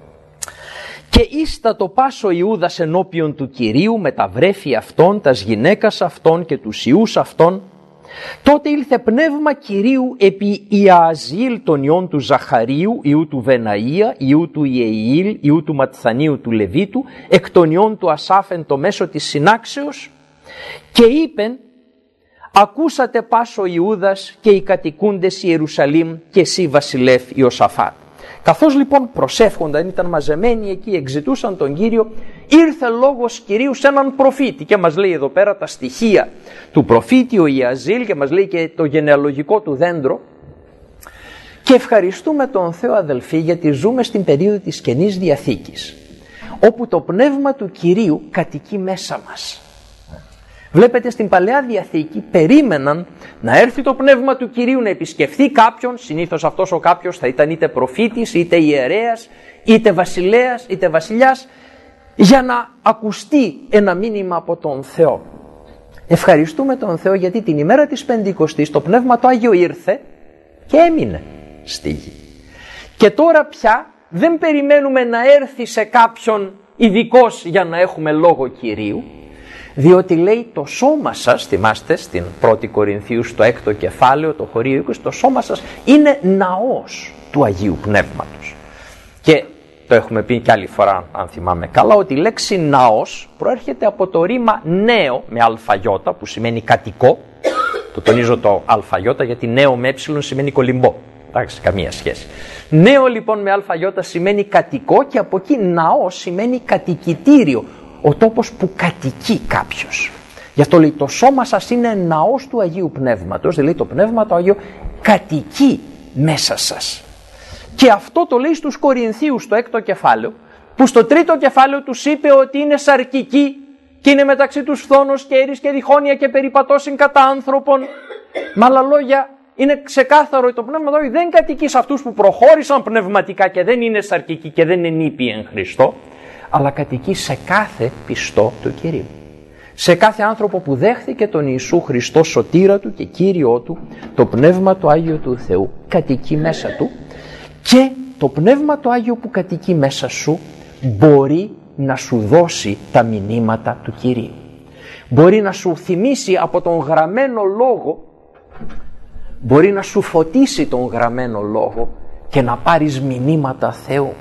Και ίστατο πάσο Ιούδας ενώπιον του Κυρίου με τα βρέφη αυτών, τας γυναίκας αυτών και τους ιούς αυτών. Τότε ήλθε πνεύμα Κυρίου επί Ιαζήλ των ιών του Ζαχαρίου, ιού του Βεναΐα, ιού του Ιεήλ, ιού του Ματθανίου του Λεβίτου, εκ των ιών του Ασάφεν το μέσο της συνάξεως, και είπεν, ακούσατε πάσο Ιούδας και οι κατοικούντες Ιερουσαλήμ και εσύ βασιλεύ Ιωσαφάτ. Καθώς λοιπόν προσεύχονταν, ήταν μαζεμένοι εκεί, εξητούσαν τον Κύριο, ήρθε λόγος Κυρίου σε έναν προφήτη και μας λέει εδώ πέρα τα στοιχεία του προφήτη ο Ιαζήλ και μας λέει και το γενεαλογικό του δέντρο. Και ευχαριστούμε τον Θεό, αδελφοί, γιατί ζούμε στην περίοδο της Καινής Διαθήκης, όπου το πνεύμα του Κυρίου κατοικεί μέσα μας. Βλέπετε, στην Παλαιά Διαθήκη περίμεναν να έρθει το πνεύμα του Κυρίου να επισκεφθεί κάποιον, συνήθως αυτός ο κάποιος θα ήταν είτε προφήτης, είτε ιερέας, είτε βασιλέας, είτε βασιλιάς, για να ακουστεί ένα μήνυμα από τον Θεό. Ευχαριστούμε τον Θεό γιατί την ημέρα της Πεντηκοστής το Πνεύμα το Άγιο ήρθε και έμεινε στη γη. Και τώρα πια δεν περιμένουμε να έρθει σε κάποιον ειδικός για να έχουμε λόγο Κυρίου, διότι λέει το σώμα σας, θυμάστε στην πρώτη Κορινθίους στο έκτο κεφάλαιο, το χωρίο είκοσι, το σώμα σας είναι ναός του Αγίου Πνεύματος. Και το έχουμε πει κι άλλη φορά, αν θυμάμαι καλά, ότι η λέξη ναός προέρχεται από το ρήμα νέο με αλφαγιώτα, που σημαίνει κατοικό. Το τονίζω το αλφαγιώτα γιατί νέο με ε σημαίνει κολυμπό. Εντάξει, καμία σχέση. Νέο λοιπόν με αλφαγιώτα σημαίνει κατοικό και από εκεί ναός σημαίνει κατοικητήριο. Ο τόπος που κατοικεί κάποιος. Γι' αυτό λέει το σώμα σας είναι ναός του Αγίου Πνεύματος, δηλαδή το Πνεύμα το Άγιο κατοικεί μέσα σας. Και αυτό το λέει στους Κορινθίους στο έκτο κεφάλαιο, που στο τρίτο κεφάλαιο τους είπε ότι είναι σαρκικοί και είναι μεταξύ τους φθόνος και έρης και διχόνοια και περιπατώσιν κατά άνθρωπον. Με άλλα λόγια, είναι ξεκάθαρο ότι το Πνεύμα το Άγιο δεν κατοικεί σε αυτούς που προχώρησαν πνευματικά και δεν είναι σαρκικοί και δεν είναι νήπιοι εν Χριστώ, αλλά κατοικεί σε κάθε πιστό του Κυρίου. Σε κάθε άνθρωπο που δέχθηκε τον Ιησού Χριστό σωτήρα του και Κύριό του, το Πνεύμα το Άγιο του Θεού κατοικεί μέσα του και το Πνεύμα το Άγιο που κατοικεί μέσα σου μπορεί να σου δώσει τα μηνύματα του Κυρίου. Μπορεί να σου θυμίσει από τον γραμμένο λόγο, μπορεί να σου φωτίσει τον γραμμένο λόγο και να πάρεις μηνύματα Θεού.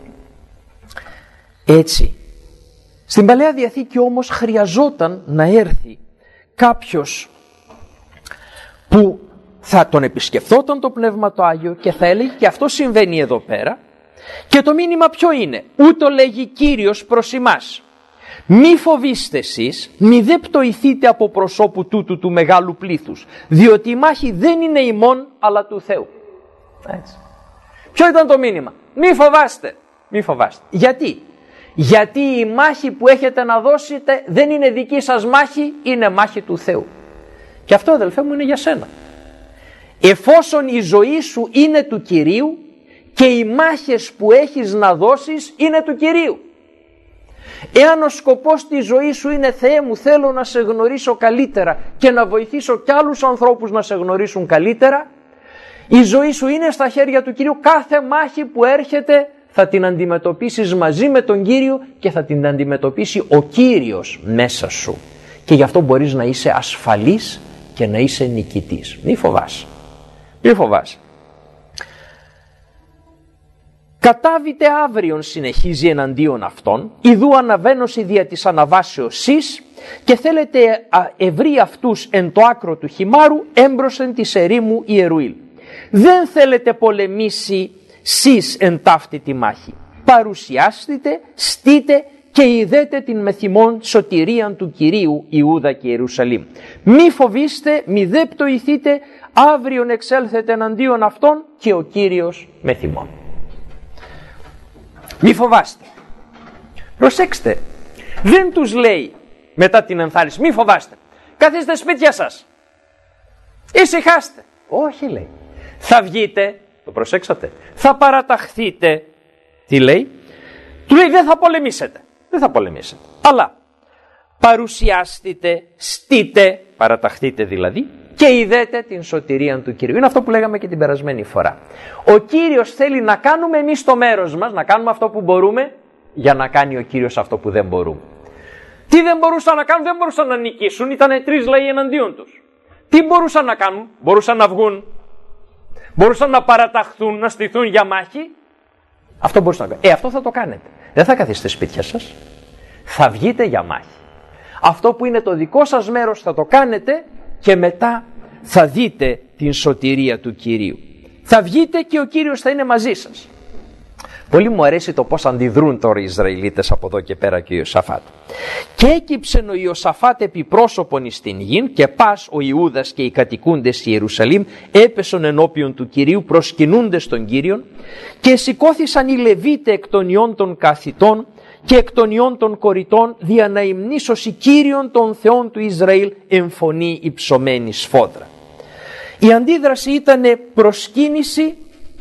Έτσι, στην Παλαιά Διαθήκη όμως χρειαζόταν να έρθει κάποιος που θα τον επισκεφθόταν το Πνεύμα το Άγιο και θα έλεγε, και αυτό συμβαίνει εδώ πέρα, και το μήνυμα ποιο είναι? Ούτω λέγει Κύριος προς ημάς, μη φοβήστε εσείς, μη δε πτωηθείτε από προσώπου τούτου του μεγάλου πλήθους, διότι η μάχη δεν είναι ημών αλλά του Θεού. Έτσι. Ποιο ήταν το μήνυμα? Μη φοβάστε, μη φοβάστε. Γιατί? Γιατί η μάχη που έχετε να δώσετε δεν είναι δική σας μάχη, είναι μάχη του Θεού. Και αυτό, αδελφέ μου, είναι για σένα. Εφόσον η ζωή σου είναι του Κυρίου και οι μάχες που έχεις να δώσεις είναι του Κυρίου. Εάν ο σκοπός της ζωής σου είναι Θεέ μου θέλω να σε γνωρίσω καλύτερα και να βοηθήσω κι άλλους ανθρώπους να σε γνωρίσουν καλύτερα, η ζωή σου είναι στα χέρια του Κυρίου. Κάθε μάχη που έρχεται θα την αντιμετωπίσεις μαζί με τον Κύριο και θα την αντιμετωπίσει ο Κύριος μέσα σου. Και γι' αυτό μπορείς να είσαι ασφαλής και να είσαι νικητής. Μη φοβάσαι. Μη φοβάσαι. Κατάβητε αύριον, συνεχίζει εναντίον αυτών, ιδού αναβαίνωση δια της αναβάσεως σεις και θέλετε ευρύ αυτούς εν το άκρο του χυμάρου έμπροσεν της ερήμου Ιερουήλ. Δεν θέλετε πολεμήσει σεις εν ταύτη τη μάχη. Παρουσιάστητε, στείτε και ειδέτε την μεθυμών σωτηρίαν του Κυρίου Ιούδα και Ιερουσαλήμ. Μη φοβήστε, μη δε πτωηθείτε, αύριον εξέλθετε εναντίον αυτών και ο Κύριος μεθυμών. Μη φοβάστε. Προσέξτε, δεν τους λέει μετά την ενθάρρυνση μη φοβάστε, καθίστε σπίτια σας, ησυχάστε. Όχι, λέει, θα βγείτε, το προσέξατε, θα παραταχθείτε. Τι λέει? Του λέει δεν θα πολεμήσετε, δεν θα πολεμήσετε, αλλά παρουσιάστητε, στείτε, παραταχθείτε δηλαδή, και ειδέτε την σωτηρία του Κυρίου. Είναι αυτό που λέγαμε και την περασμένη φορά. Ο Κύριος θέλει να κάνουμε εμείς το μέρος μας, να κάνουμε αυτό που μπορούμε, για να κάνει ο Κύριος αυτό που δεν μπορούμε. Τι δεν μπορούσαν να κάνουν? Δεν μπορούσαν να νικήσουν, ήταν τρεις λαοί εναντίον τους. Τι μπορούσαν να κάνουν? Μπορούσαν να βγουν, μπορούσαν να παραταχθούν, να στηθούν για μάχη. Αυτό μπορούσαν να κάνουν. Ε, αυτό θα το κάνετε. Δεν θα καθίσετε σπίτια σας, θα βγείτε για μάχη. Αυτό που είναι το δικό σας μέρος θα το κάνετε και μετά θα δείτε την σωτηρία του Κυρίου. Θα βγείτε και ο Κύριος θα είναι μαζί σας. Πολύ μου αρέσει το πώς αντιδρούν τώρα οι Ισραηλίτες από εδώ και πέρα και ο Ιωσαφάτ. Και έκυψεν ο Ιωσαφάτ επί πρόσωπον εις την γην και πας ο Ιούδας και οι κατοικούντες στη Ιερουσαλήμ έπεσον ενώπιον του Κυρίου προσκυνούντες τον Κύριον και σηκώθησαν οι Λεβίτε εκ των ιών των καθητών και εκ των ιών των κοριτών δια να υμνήσωσι Κύριον των Θεών του Ισραήλ εν φωνή υψωμένη σφόδρα. Η αντίδραση ήταν προσκύνηση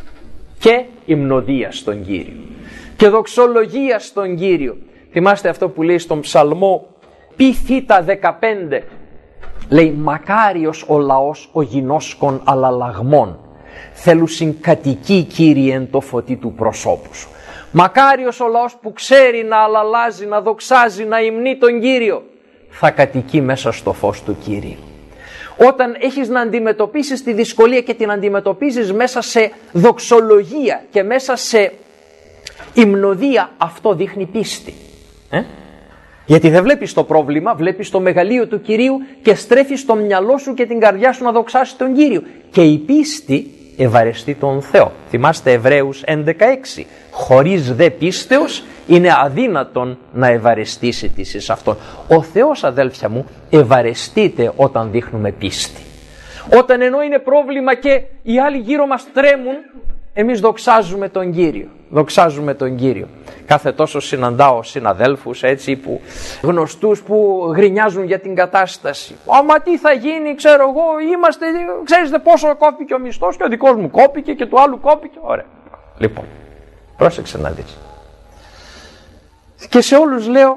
και υμνοδία στον Κύριο και δοξολογία στον Κύριο. Θυμάστε αυτό που λέει στον Ψαλμό πι θήτα δεκαπέντε, λέει μακάριος ο λαός ο γινώσκων αλλαλαγμών θέλουσιν κατοικεί Κύριε εν το φωτί του προσώπου σου. Μακάριος ο λαός που ξέρει να αλλαλάζει, να δοξάζει, να υμνεί τον Κύριο, θα κατοικεί μέσα στο φως του Κύριου. Όταν έχεις να αντιμετωπίσεις τη δυσκολία και την αντιμετωπίζεις μέσα σε δοξολογία και μέσα σε υμνοδία, αυτό δείχνει πίστη. Ε? Γιατί δεν βλέπεις το πρόβλημα, βλέπεις το μεγαλείο του Κυρίου και στρέφεις το μυαλό σου και την καρδιά σου να δοξάσει τον Κύριο. Και η πίστη ευαρεστεί τον Θεό. Θυμάστε Εβραίους έντεκα έξι. Χωρίς δε πίστεως είναι αδύνατον να ευαρεστήσετε εις αυτόν. Ο Θεός, αδέλφια μου, ευαρεστείται όταν δείχνουμε πίστη. Όταν ενώ είναι πρόβλημα και οι άλλοι γύρω μας τρέμουν, εμείς δοξάζουμε τον Κύριο. Δοξάζουμε τον Κύριο. Κάθε τόσο συναντάω συναδέλφους έτσι που γνωστούς που γρινιάζουν για την κατάσταση. Άμα τι θα γίνει, ξέρω εγώ, είμαστε, ξέρετε πόσο κόπηκε ο μισθός και ο δικός μου κόπηκε και του άλλου κόπηκε. Ωραία. Λοιπόν, πρόσεξε να δεις. Και σε όλους λέω,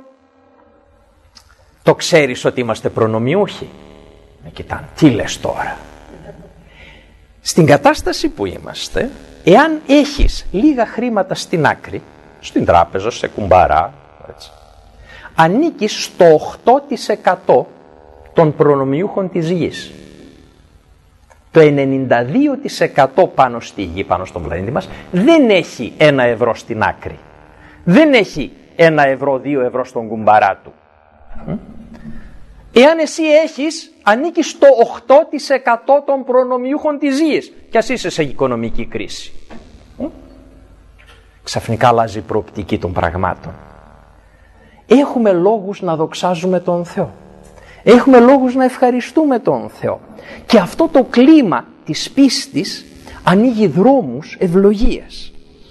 το ξέρεις ότι είμαστε προνομιούχοι? Με κοιτάνε, τι λες τώρα? Στην κατάσταση που είμαστε, εάν έχεις λίγα χρήματα στην άκρη, στην τράπεζα, σε κουμπαρά, έτσι, ανήκεις στο οκτώ τοις εκατό των προνομιούχων της γης. Το ενενήντα δύο τοις εκατό πάνω στη γη, πάνω στον πλανήτη μας, δεν έχει ένα ευρώ στην άκρη. Δεν έχει ένα ευρώ, δύο ευρώ στον κουμπαρά του. Εάν εσύ έχεις, ανήκεις στο οκτώ τοις εκατό των προνομιούχων της γης και ας είσαι σε οικονομική κρίση. Ξαφνικά αλλάζει η προοπτική των πραγμάτων. Έχουμε λόγους να δοξάζουμε τον Θεό. Έχουμε λόγους να ευχαριστούμε τον Θεό. Και αυτό το κλίμα της πίστης ανοίγει δρόμους ευλογίας.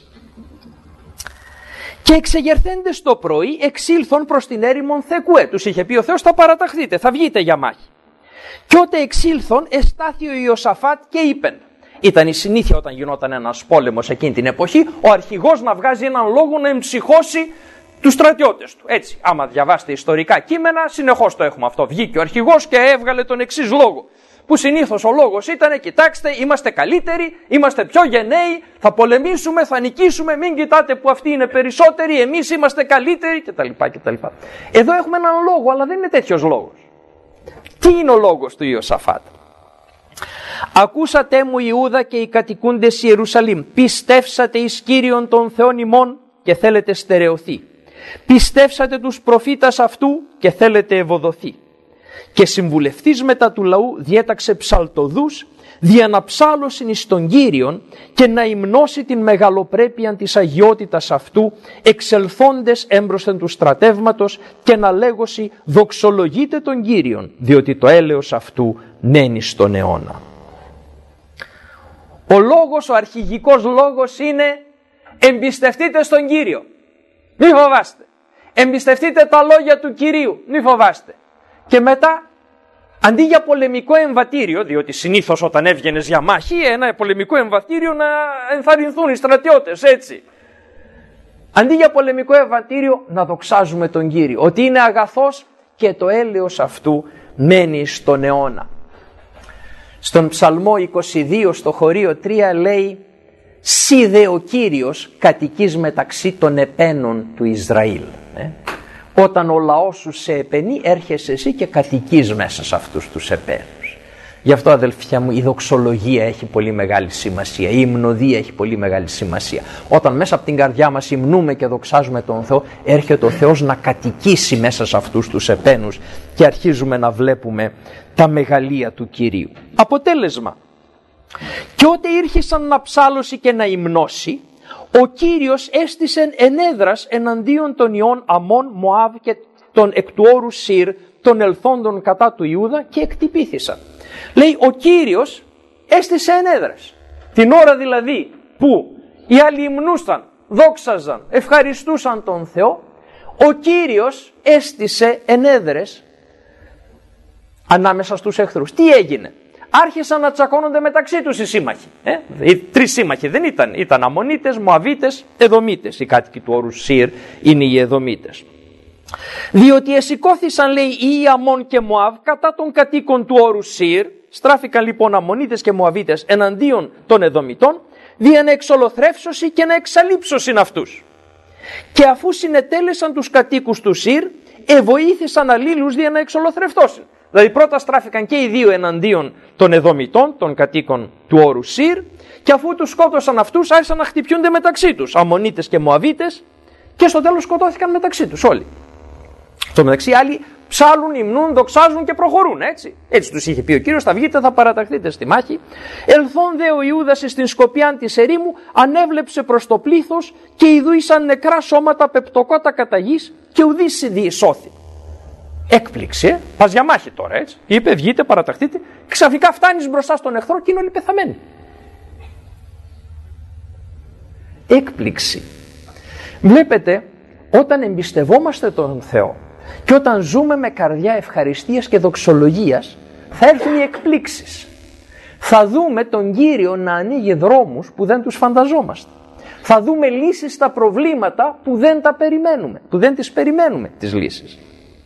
Και εξεγερθέντες το πρωί εξήλθον προς την έρημον Θεκουέ. Τους είχε πει ο Θεός, θα παραταχθείτε, θα βγείτε για μάχη. Και ότε εξήλθον εστάθη ο Ιωσαφάτ και είπεν. Ήταν η συνήθεια όταν γινόταν ένας πόλεμος εκείνη την εποχή, ο αρχηγός να βγάζει έναν λόγο να εμψυχώσει τους στρατιώτες του. Έτσι, άμα διαβάσετε ιστορικά κείμενα, συνεχώς το έχουμε αυτό. Βγήκε ο αρχηγός και έβγαλε τον εξής λόγο. Που συνήθως ο λόγος ήταν, κοιτάξτε, είμαστε καλύτεροι, είμαστε πιο γενναίοι, θα πολεμήσουμε, θα νικήσουμε, μην κοιτάτε που αυτοί είναι περισσότεροι, εμείς είμαστε καλύτεροι κτλ. κτλ. Εδώ έχουμε έναν λόγο, αλλά δεν είναι τέτοιος λόγος. Τι είναι ο λόγος του Ιωσαφάτ? Ακούσατε μου Ιούδα και οι κατοικούντες Ιερουσαλήμ, πιστεύσατε εις Κύριον των Θεών ημών και θέλετε στερεωθεί. Πιστεύσατε τους προφήτας αυτού και θέλετε ευωδοθεί. Και συμβουλευτής μετά του λαού διέταξε ψαλτοδούς δια να ψάλωσιν εις τον Κύριον και να υμνώσει την μεγαλοπρέπεια της αγιότητας αυτού, εξελθόντες έμπροσθεν του στρατεύματος και να λέγωσι δοξολογείτε τον Κύριον, διότι το έλεος αυτού μένει στον αιώνα. Ο λόγος, ο αρχηγικός λόγος είναι εμπιστευτείτε στον Κύριο, μη φοβάστε. Εμπιστευτείτε τα λόγια του Κυρίου, μη φοβάστε. Και μετά, αντί για πολεμικό εμβατήριο, διότι συνήθως όταν έβγαινες για μάχη, ένα πολεμικό εμβατήριο να ενθαρρυνθούν οι στρατιώτες, έτσι. Αντί για πολεμικό εμβατήριο, να δοξάζουμε τον Κύριο, ότι είναι αγαθός και το έλεος αυτού μένει στον αιώνα. Στον Ψαλμό είκοσι δύο, στο χωρίο τρία λέει «Σύ δε ο Κύριος κατοικείς μεταξύ των επένων του Ισραήλ». Ε? Όταν ο λαός σου σε επενεί, έρχεσαι εσύ και κατοικείς μέσα σε αυτούς τους επένους. Γι' αυτό, αδελφιά μου, η δοξολογία έχει πολύ μεγάλη σημασία, η υμνοδία έχει πολύ μεγάλη σημασία. Όταν μέσα από την καρδιά μας υμνούμε και δοξάζουμε τον Θεό, έρχεται ο Θεός να κατοικήσει μέσα σε αυτούς τους επένους και αρχίζουμε να βλέπουμε τα μεγαλεία του Κυρίου. Αποτέλεσμα, και ότε ήρχισαν να ψάλωσει και να υμνώσει, ο Κύριος έστησε ενέδρας εναντίον των ιών Αμών, Μωάβ και των εκ του όρου Σύρ, των ελθόντων κατά του Ιούδα, και εκτυπήθησαν. Λέει, ο Κύριος έστησε ενέδρας. Την ώρα δηλαδή που οι άλλοι υμνούσαν, δόξαζαν, ευχαριστούσαν τον Θεό, ο Κύριος έστησε ενέδρες ανάμεσα στους εχθρούς. Τι έγινε? Άρχισαν να τσακώνονται μεταξύ τους οι σύμμαχοι. Ε? Οι τρεις σύμμαχοι δεν ήταν. Ήταν Αμμονίτες, Μωαβίτες, Εδωμίτες. Οι κάτοικοι του όρου Σύρ είναι οι Εδωμίτες. Διότι εσηκώθησαν, λέει, οι Αμμών και Μωάβ κατά των κατοίκων του όρου Σύρ. Στράφηκαν λοιπόν Αμμονίτες και Μωαβίτες εναντίον των Εδωμιτών, δια να εξολοθρεύσωση και να εξαλείψωσιν αυτούς. Και αφού συνετέλεσαν τους κατοίκους του Σύρ, εβοήθησαν αλλήλους δια να εξολοθρευτώσουν. Δηλαδή πρώτα στράφηκαν και οι δύο εναντίον των Εδωμιτών, των κατοίκων του όρου Σύρ, και αφού τους σκότωσαν αυτούς άρχισαν να χτυπιούνται μεταξύ τους, Αμμονίτες και Μωαβίτες, και στο τέλος σκοτώθηκαν μεταξύ τους όλοι. Στο μεταξύ άλλοι ψάλουν, υμνούν, δοξάζουν και προχωρούν, έτσι. Έτσι τους είχε πει ο Κύριος, θα βγείτε, θα παραταχθείτε στη μάχη. Ελθόν δε ο Ιούδας στην σκοπιάν της ερήμου, ανέβλεψε προς το πλήθος και ειδούησαν νεκρά σώματα πεπτοκότα κατά γης και ουδής διεσώθη. Έκπληξη, ε? Πας για μάχη τώρα, έτσι. Είπε, βγείτε, παραταχθείτε, και ξαφνικά φτάνεις μπροστά στον εχθρό και είναι όλοι πεθαμένοι. Έκπληξη. Βλέπετε, όταν εμπιστευόμαστε τον Θεό και όταν ζούμε με καρδιά ευχαριστίας και δοξολογίας, θα έρθουν οι εκπλήξεις. Θα δούμε τον Κύριο να ανοίγει δρόμους που δεν τους φανταζόμαστε. Θα δούμε λύσεις στα προβλήματα που δεν τα περιμένουμε, που δεν τις περιμένουμε τις λύσεις.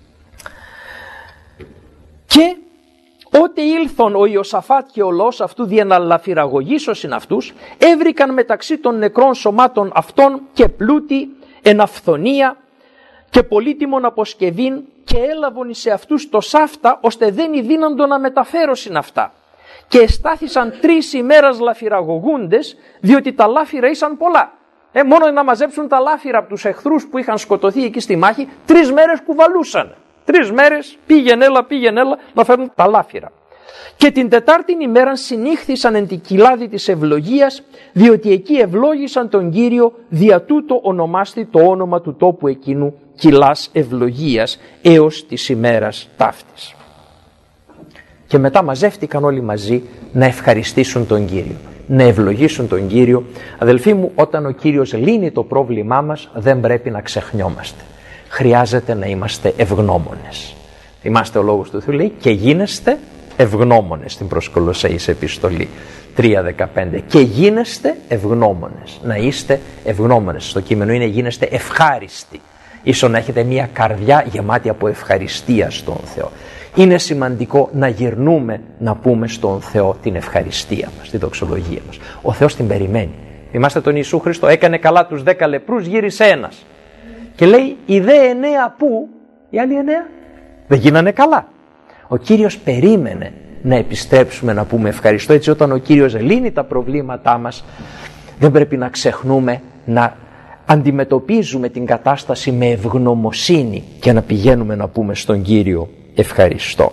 Και ότε ήλθον ο Ιωσαφάτ και ο λαός αυτού δια να λαφυραγωγήσωσιν αυτούς, έβρικαν μεταξύ των νεκρών σωμάτων αυτών και πλούτη εν αυθονία και πολύτιμον αποσκευήν, και έλαβον σε αυτούς το σάφτα, ώστε δεν ειδύναντο να μεταφέρωσιν αυτά. Και εστάθησαν τρεις ημέρας λαφυραγωγούντες, διότι τα λάφυρα ήσαν πολλά. Ε, μόνο να μαζέψουν τα λάφυρα από τους εχθρούς που είχαν σκοτωθεί εκεί στη μάχη, τρεις μέρες κουβαλούσαν. Τρεις μέρες πήγαινε έλα, πήγαινε έλα να φέρουν τα λάφυρα. Και την τετάρτην ημέραν συνήχθησαν εν την κοιλάδη της ευλογίας, διότι εκεί ευλόγησαν τον Κύριο, δια τούτο ονομάστη το όνομα του τόπου εκείνου κοιλάς ευλογίας έως της ημέρας ταύτης. Και μετά μαζεύτηκαν όλοι μαζί να ευχαριστήσουν τον Κύριο, να ευλογήσουν τον Κύριο. Αδελφοί μου, όταν ο Κύριος λύνει το πρόβλημά μας, δεν πρέπει να ξεχνιόμαστε. Χρειάζεται να είμαστε ευγνώμονες. Είμαστε, ο λόγος του Θεού λέει, και γίνεστε ευγνώμονες, στην προς Κολοσσαίους επιστολή τρία δεκαπέντε. Και γίνεστε ευγνώμονες. Να είστε ευγνώμονες. Στο κείμενο είναι γίνεστε ευχάριστοι. ίσως να έχετε μια καρδιά γεμάτη από ευχαριστία στον Θεό. Είναι σημαντικό να γυρνούμε να πούμε στον Θεό την ευχαριστία μας, τη δοξολογία μας. Ο Θεός την περιμένει. Θυμάστε τον Ιησού Χριστό, έκανε καλά τους δέκα λεπρούς, γύρισε ένας. Και λέει, οι δε εννέα που, οι άλλοι εννέα δεν γίνανε καλά. Ο Κύριος περίμενε να επιστρέψουμε να πούμε ευχαριστώ. Έτσι όταν ο Κύριος λύνει τα προβλήματά μας, δεν πρέπει να ξεχνούμε να αντιμετωπίζουμε την κατάσταση με ευγνωμοσύνη και να πηγαίνουμε να πούμε στον Κύριο ευχαριστώ.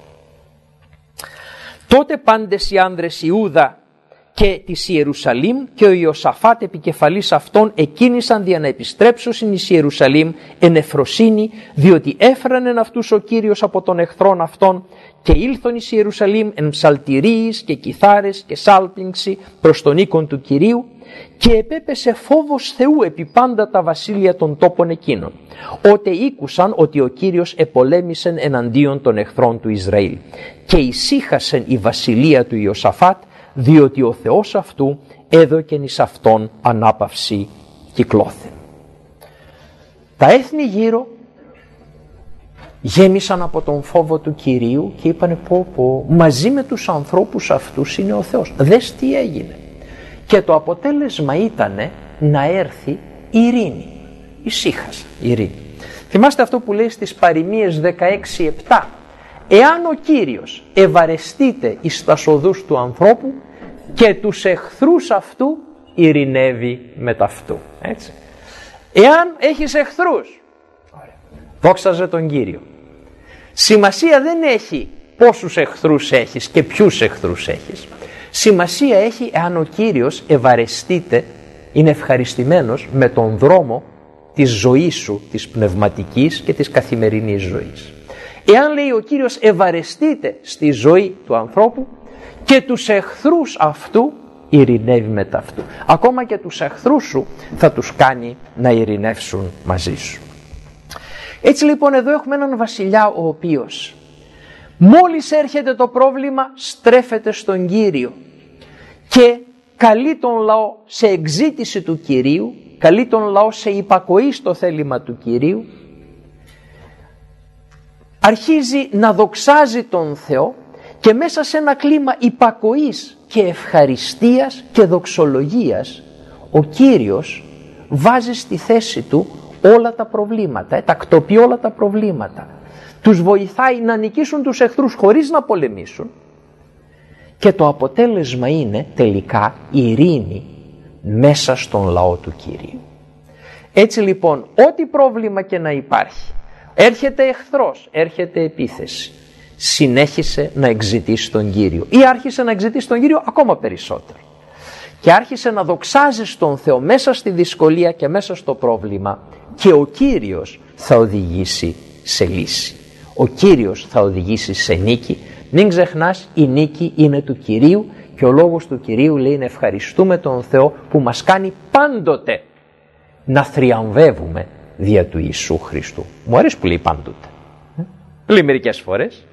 Τότε πάντες οι άνδρες Ιούδα και της Ιερουσαλήμ και ο Ιωσαφάτ επικεφαλής αυτών εκκίνησαν δια να επιστρέψουν εις Ιερουσαλήμ εν εφροσύνη, διότι έφρανεν αυτούς ο Κύριος από των εχθρών αυτών, και ήλθον εις Ιερουσαλήμ εν ψαλτηρίης και κιθάρες και σάλπιγξη προς τον οίκον του Κυρίου, και επέπεσε φόβος Θεού επί πάντα τα βασίλεια των τόπων εκείνων, ότε ήκουσαν ότι ο Κύριος επολέμησεν εναντίον των εχθρών του Ισραήλ, και ησύχασεν η βασιλεία του Ιωσαφάτ, διότι ο Θεός αυτού έδωκεν εις αυτόν ανάπαυση κυκλώθεν. Τα έθνη γύρω γέμισαν από τον φόβο του Κυρίου και είπανε πω πω, μαζί με τους ανθρώπους αυτούς είναι ο Θεός. Δες τι έγινε. Και το αποτέλεσμα ήταν να έρθει ειρήνη. Ησύχασα, ειρήνη. Θυμάστε αυτό που λέει στις Παροιμίες δεκαέξι επτά. Εάν ο Κύριος ευαρεστείται εις τας οδούς του ανθρώπου και τους εχθρούς αυτού ειρηνεύει με ταυτού. Έτσι. Εάν έχεις εχθρούς, δόξαζε τον Κύριο. Σημασία δεν έχει πόσους εχθρούς έχεις και ποιους εχθρούς έχεις. Σημασία έχει εάν ο Κύριος ευαρεστείται, είναι ευχαριστημένος με τον δρόμο της ζωής σου, της πνευματικής και της καθημερινής ζωής. Εάν λέει ο Κύριος ευαρεστείται στη ζωή του ανθρώπου και τους εχθρούς αυτού ειρηνεύει με ταυτού. Ακόμα και τους εχθρούς σου θα τους κάνει να ειρηνεύσουν μαζί σου. Έτσι λοιπόν εδώ έχουμε έναν βασιλιά ο οποίος μόλις έρχεται το πρόβλημα στρέφεται στον Κύριο και καλεί τον λαό σε εξήτηση του Κυρίου, καλεί τον λαό σε υπακοή στο θέλημα του Κυρίου, αρχίζει να δοξάζει τον Θεό και μέσα σε ένα κλίμα υπακοής και ευχαριστίας και δοξολογίας ο Κύριος βάζει στη θέση του όλα τα προβλήματα, ε, τακτοποιεί όλα τα προβλήματα. Τους βοηθάει να νικήσουν τους εχθρούς χωρίς να πολεμήσουν και το αποτέλεσμα είναι τελικά ειρήνη μέσα στον λαό του Κυρίου. Έτσι λοιπόν ό,τι πρόβλημα και να υπάρχει, έρχεται εχθρός, έρχεται επίθεση, συνέχισε να εξητήσει τον Κύριο ή άρχισε να εξητήσει τον Κύριο ακόμα περισσότερο και άρχισε να δοξάζει τον Θεό μέσα στη δυσκολία και μέσα στο πρόβλημα και ο Κύριος θα οδηγήσει σε λύση. Ο Κύριος θα οδηγήσει σε νίκη. Μην ξεχνάς, η νίκη είναι του Κυρίου και ο λόγος του Κυρίου λέει να ευχαριστούμε τον Θεό που μας κάνει πάντοτε να θριαμβεύουμε δια του Ιησού Χριστού. Μου αρέσει που λέει πάντοτε. Λέει μερικές φορές.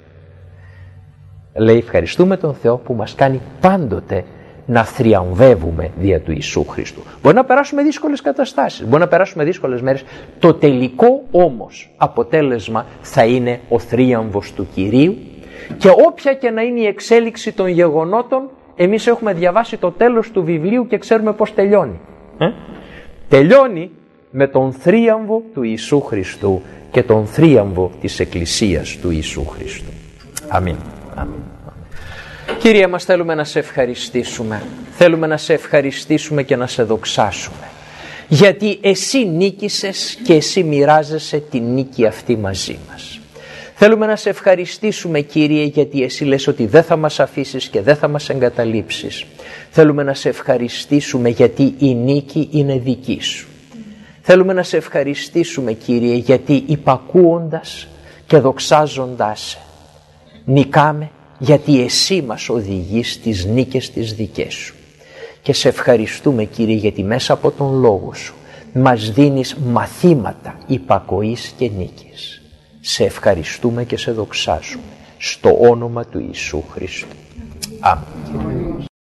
Λέει ευχαριστούμε τον Θεό που μας κάνει πάντοτε να θριαμβεύουμε δια του Ιησού Χριστού. Μπορεί να περάσουμε δύσκολες καταστάσεις, μπορεί να περάσουμε δύσκολες μέρες. Το τελικό όμως αποτέλεσμα θα είναι ο θρίαμβος του Κυρίου και όποια και να είναι η εξέλιξη των γεγονότων, εμείς έχουμε διαβάσει το τέλος του βιβλίου και ξέρουμε πώς τελειώνει. Ε? Τελειώνει με τον θρίαμβο του Ιησού Χριστού και τον θρίαμβο της Εκκλησίας του Ιησού Χριστού. Αμήν. Αμήν. Κύριε μας, θέλουμε να σε ευχαριστήσουμε, θέλουμε να σε ευχαριστήσουμε και να σε δοξάσουμε, γιατί εσύ νίκησες και εσύ μοιράζεσαι τη νίκη αυτή μαζί μας. Θέλουμε να σε ευχαριστήσουμε, Κύριε, γιατί εσύ λες ότι δεν θα μας αφήσεις και δεν θα μας εγκαταλείψεις. Θέλουμε να σε ευχαριστήσουμε γιατί η νίκη είναι δική σου. Θέλουμε να σε ευχαριστήσουμε, Κύριε, γιατί υπακούοντας και δοξάζοντάς σε νικάμε, γιατί εσύ μας οδηγείς στις νίκες τις δικές σου. Και σε ευχαριστούμε, Κύριε, γιατί μέσα από τον λόγο σου μας δίνεις μαθήματα υπακοής και νίκης. Σε ευχαριστούμε και σε δοξάζουμε στο όνομα του Ιησού Χριστού. Αμήν.